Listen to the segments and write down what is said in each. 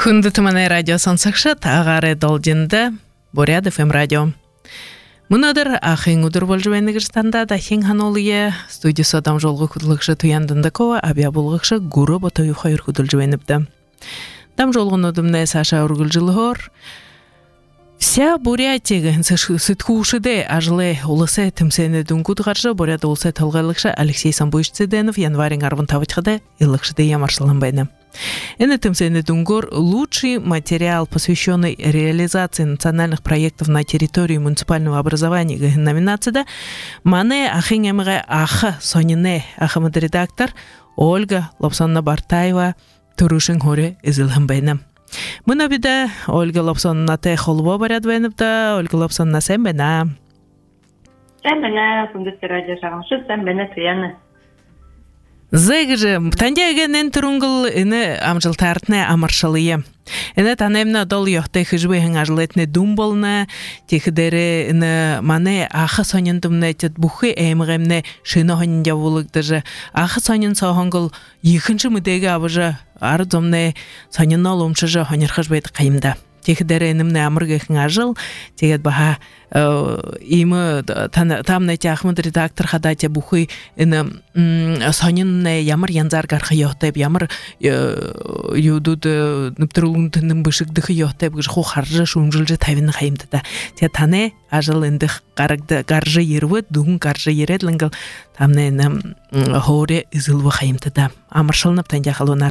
Хүндэтмэнэ радио сонсогчид таагаар должинда Бурят FM радио. Мөнөдөр ахын өдөр болж байна гэж тандаа дахин ханулъя студиосо дамжуулгы хөтлөгч Туяндандакова авья булгагч гүрө ботой хоёр хөдөлж байна бдэ. Дамжуулгынудымнэ Саша үргэлжилхөр Вся Бурятия сэтгүүшдэ ажлы улсы тэмцээний дүнгууд гарч Бурят улсы толгойлагч Алексей Самбуйчцэдэнов январь 15-нд илгчдэ ямарчлан байна. Энэ тэмцээний дүнгөр лучший материал, посвященный реализации национальных проектов на территории муниципального образования номинацияда мане ахин эмге ах сонине ахмад редактор Ольга Лобсонна-Бартаева турушин хоре изилхан байна. Мына биде Ольга Лобсонна те холбо барят бенипта. Ольга Лобсонна сен бена. Сен бена, күндүстер радио шагымшы, сен бена туяны. Зэгжи, тандягенен турунгыл ини амжилтартне амаршалые. Эне танемна дол йохте хижбэхэн ажлетне думболна, техдере ини мане ахы соньяндымне тет бухы эмгэмне шинохын явуулагдажы. Ахы соньян соохонгыл екінші мүдеге абыжы ардомне соньянол умчыжы хонерхыж бэйд қайымда. Техдере энімне амыргэхэн ажыл, тегед баха имы тамнете ахмад редактор хадате бухы ини соньянне ямар янзар гархы йохтеп, ямар юдуд нүптірулунтының бышыгдығы йохтеп гыж ху харжы шумжилжы тавины қайымдыда. Те тане ажыл эндих гаржы ервы, дугун гаржы ередлінгіл тамне ини хоре изылвы қайымдыда. Амыршылынып тандя халунар.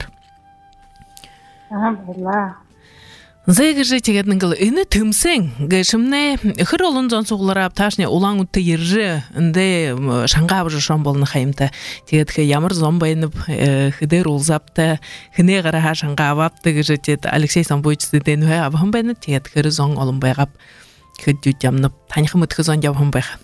Алла. Зэгжи тегеднингыл ини тымсен гэшимне хыр олон зон сугларап ташне улан утты ержи инде шангабжы шон болны хайымта тегедхе ямар зон байнып хидер улзапта хине гара шангабапты гэжи тет Алексей Самбуйчцэдэн хэ абхан байны тегед хыр зон олон байгап хэдют ямнып таньхмыт хызон явхан байх.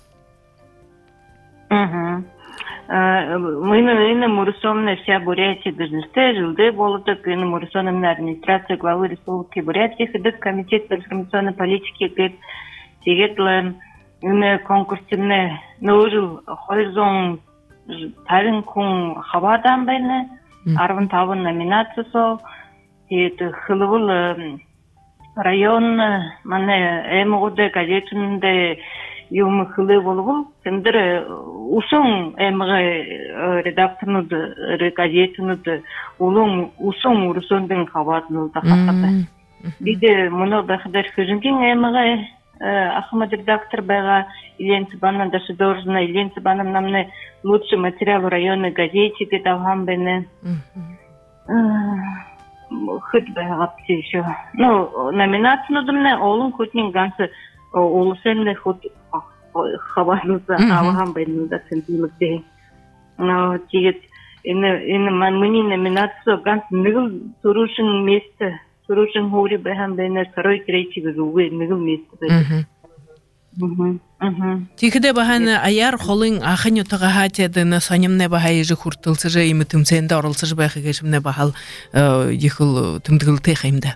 Мы Мурсомна вся Бурятия должностей жилды болоток и Мурсомна администрация главы Республики Бурятия ходит комитет по информационной политике говорит тегетлен имя конкурсивне наложил хоризон тарин кун хавадан байна арван таван номинация со это хлывул район мане эмгоде газетінде юм хылы болгул сендер усон эмге редакторнуд газетнуд улум усон урсондун хабатны тахатта биде муну бахдар хыжынген эмге ахмад редактор байга Иленцы банан даже должна Иленцы банан намне лучший материал в районной газете где давган бене хыт байга еще ну номинацияны дымне олун хотнин гансы улусенне хот хабарнута авган беннуда сентимте но тигет ин манмани номинация ганс нигл турушин месте турушин хори бэхан бенер второй третий гугуй нигл месте Тихде бахан аяр холын ахын ютага хатеден санимне бахай жы хуртылсыжы имы тымсенде орылсыжы бахы гэшимне бахал ехыл тымдгылты хайымда.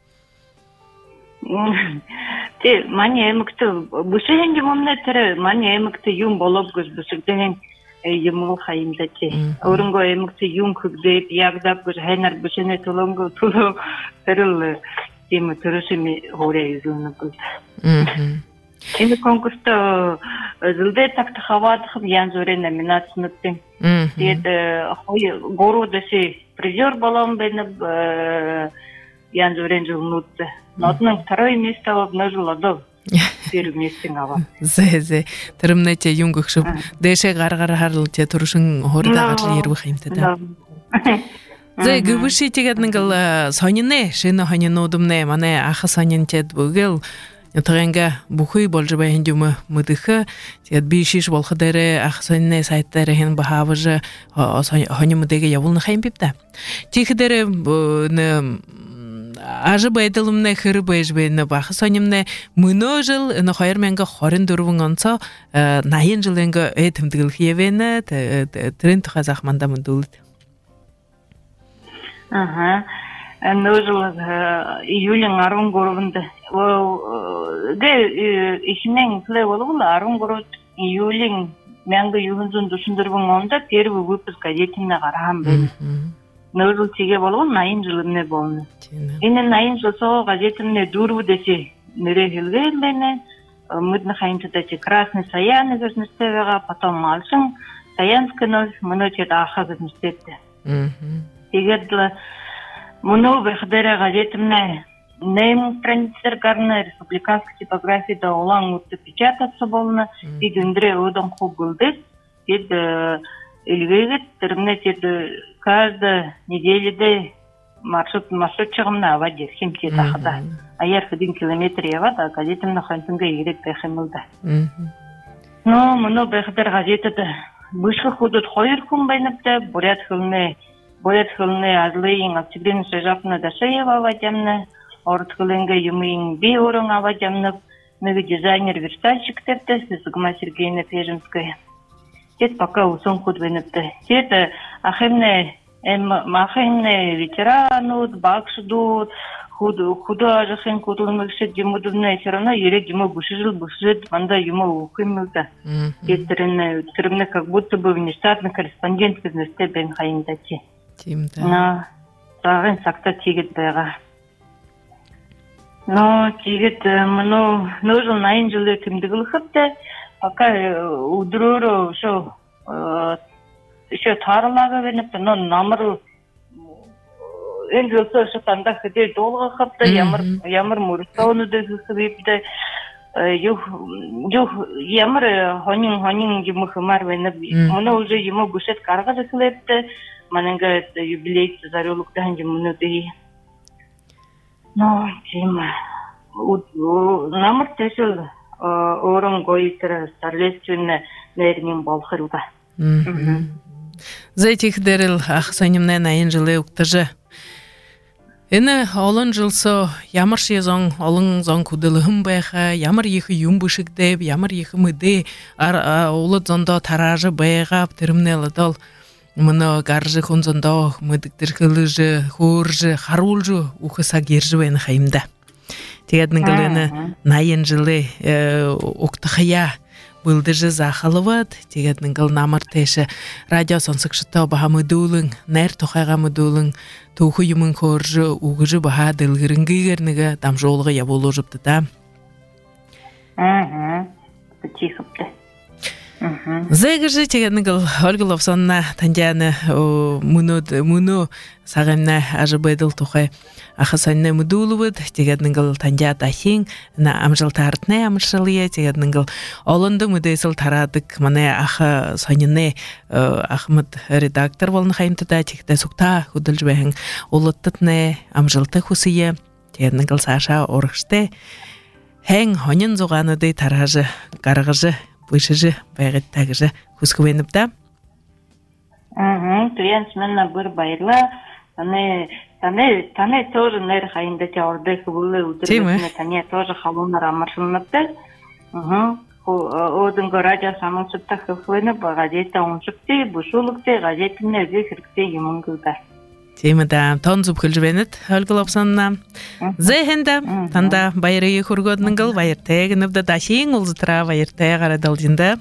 Те мани эмикті бүшігенге момна тірі мани эмикті юм болып көз бүшігден емул хайымда те. Орынго эмикті юм күгдеп, ягдап көз хайнар бүшіне толонго толо тіріл темі түрішіме хоре үзіліні көз. Енді конкурста жылды такты хавадықып ян зөре номинацияны өттен. Деді городасы призер болам беніп ян зөрен жылын өтті. Одно второе место обнажило до первое место ава. Зе тырымнете юнгухшып дэше гаргар харлте турушун хорда гаржы ервы хайымтада. Зе гүбүши тегеднингыл сонине шина ханинудумне мане ахы сонинтед бүгел Ятыренга бухой болж бай хиндюмы мыдыхы тегед бишиш болхыдары ахы сонине сайттары хин бахавыжы ханимудеге явулны хайымпипта. Тихидары ажы байдылымны хыры байжбайны бақы сонымны мұны жыл үні қойырменгі қорын дұрвың онса найын жылыңғы өйтімдігіл хиевені түрін тұқаз ақманда мұндылыды. Në жыл июлин арвын горвынды. Ишінен плей олығыл арвын горвыд июлин мәңгі юғынзын дұшындырвың онда первый выпуск газетіне қарағам бәді. нөжил тиге болгон найын жылымне болны. Эне найын жылсо газетимне дуру десе нере хилгелдене мыдны хайнтыдачи красный саяны гернестевега, потом малшын саянскыны мыны чет аха гернестевде. Тигедла мыну бехдере газетимне нейм страницер гарны республиканской типографии да улан утты печататься болны. Дигендре одан хубылды. Тед илгегет термне тед каждая неделя маршрут чыгымна авади химки тахада. Аяр 1 километр явада газетимне хантынга ирек бехемилда. Но мыну бехдер газетада бышкы худут хойыр кун байнапта бурят хылны азлыйын октябрин шежапна дашаева авадямны орт хылынга юмыйын би орын авадямны ныгы дизайнер верстальщик тепте Сызыгма Сергеевна Пежинская. Тет пока усон худ байнапта. Тет ахемне ветеранут, бакшдут, худо ажахын кутулмыкшет демудувне все равно ерек ему бушижит, манда ему укымылда. Термне как будто бы внештатный корреспондент бизнесте бен хайындачи. Но сағын сақта тигет байға. Но тигет мыну ножыл найын жылы кімдігіл қыпты, пока удыруру еще тарылага вернепті, но намыру эн жылсы шытанда хыдер долға қыпты, ямыр мұрыстауыны дөгі қыбепті, ямыр хонин ему хымар веніп, мұны уже ему бушет қарға жықылепті, маненга юбилей зарёлуктан жемуну дей. Но тема намыр тешил орын гойтыр соответственно нернин болхырга. За этих дерил ахсанымнен айын жылы уктажы. Эне олон жылсо ямар шезон олон зон кудылыгым байха, ямар ехы юмбышык деп, ямар ехы мыды олы зондо таражы байгап термнелы дол. Мыно гаржы хунзондо мыдыктыр кылыжы, хоржы, харулжы ухыса гержы вен хайымда. Тегеднің кылыны найын жылы уктахая Былдыжы захалыват, тегеднің кыл намыр теші радио сонсықшыта баға мүдулың, нәр тоқайға мүдулың, тоқы юмын хоржы, уғыжы баға дылғырыңғы кернігі дамжолығы яболу жыпты да. Тихыпты. Зайгыжы тегеднің кыл Ольга Лапсонна тандяны мұну сағымна ажы байдыл тоқай Ахасанне мүдулывыд, тегеднің кыл тандя тахин, на амжыл тартне амжылыя, тегеднің кыл олынды мүдейсіл тарадык, мане аха соніне Ахмад редактор болны хайымтыда, тегді сұқта хүділжбәйін олыттытне амжылты хусые, тегеднің кыл Саша орықшты, хәң хонын зоғаныды таражы, қарғыжы, бүйшыжы, байғыттағыжы хүскөвеніпті. Туян сменна бір байырла, Тане тоже нэр хайында чаордэх булы утырбетне тане тоже халунар амаршылнапты. Одын радио самынсытта хыфлыны газета оншыкты, бушулыкты, газетіне өзе хіркте юмынгылда. Темада тонзуп күлжбенет, Ольга Лапсонна. Зэхенда, танда байыры хургоднынгыл, байыртэгініпді дашиң ұлзытыра байыртэг арадалжында.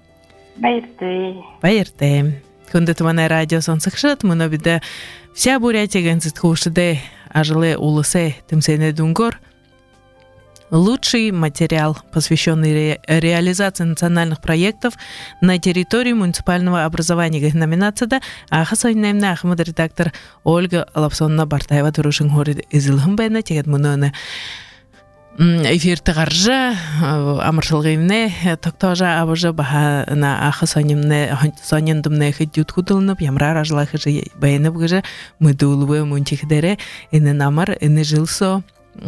Байыртэг. Күнді туманы радио сонсықшыт, мұны біді вся Бурятия гэнцит хушыды ажылы улысы тымсене дунгор. Лучший материал, посвященный реализации национальных проектов на территории муниципального образования номинацияда Ахасайнемна Ахмад редактор Ольга Лапсонна Бартаева Турушин хорид изилхымбайна тегет мұны эфирті қаржы, амыршылғымне, тоқтажа абыжы баға на ақы сонендімне хыдют құдылынып, ямрар ажылы хыжы байынып ғыжы мүдулуы мүнтекдері, әні намар, әні жылсо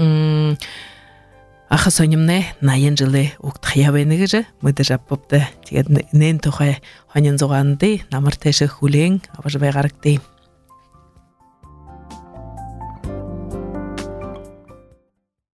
ақы сонемне найын жылы ұқтықия байыны ғыжы, мүді жаппыпты, тегеді нен тоқай хонен зоғанды, намыр тәші хулең, абыжы байғарықты.